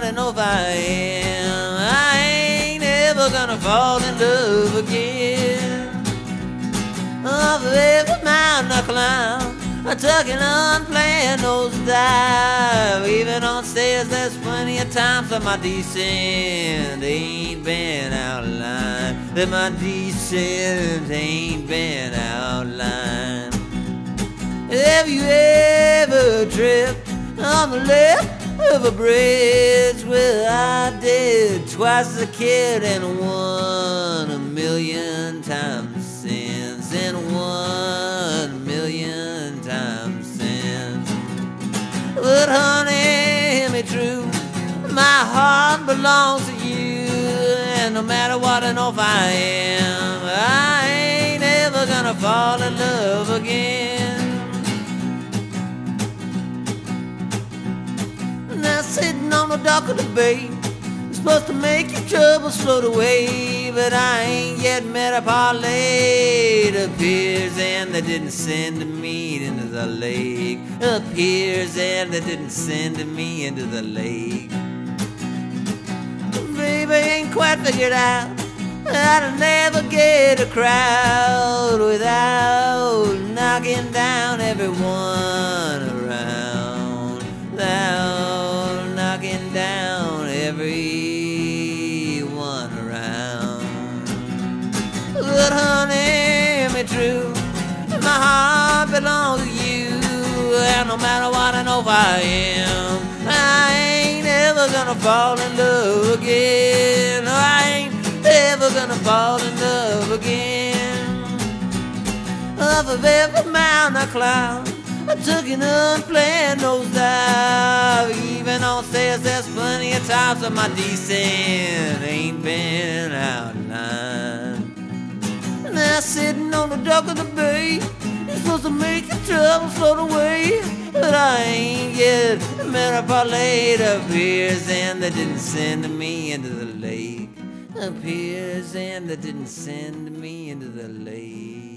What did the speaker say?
what I know if I am. I ain't ever gonna fall in love again. Of every mountain I climb, I tuck and unplanned nose dive. Even on stairs, there's plenty of times that my descent ain't been outlined. That my descent ain't been outlined. Have you ever tripped on the left of a bridge? Well, I did twice as a kid and 1,000,000 times since, and 1,000,000 times since. But honey, hear me true, my heart belongs to you, and no matter what I know if I am, I ain't ever gonna fall in love again. Now sitting on the dock of the bay, it's supposed to make your troubles float away, but I ain't yet met a parlay. It appears and they didn't send me into the lake. Appears and they didn't send me into the lake. Baby, ain't quite figured out how to navigate a crowd without knocking down everyone around. Without knocking down everyone around. But honey, hear me true, my heart belongs to you, and no matter what I know if I am, I ain't ever gonna fall in love again. No, I ain't ever gonna fall in love again. Off of every mountain I climb, I took an unplanned nosedive. Even on stairs, there's plenty of times that my descent ain't been outlined. Now sitting on the dock of the bay, you're supposed to make your troubles float away, but I ain't yet met a parlay. It appears and they didn't send me into the lake. Appears and they didn't send me into the lake.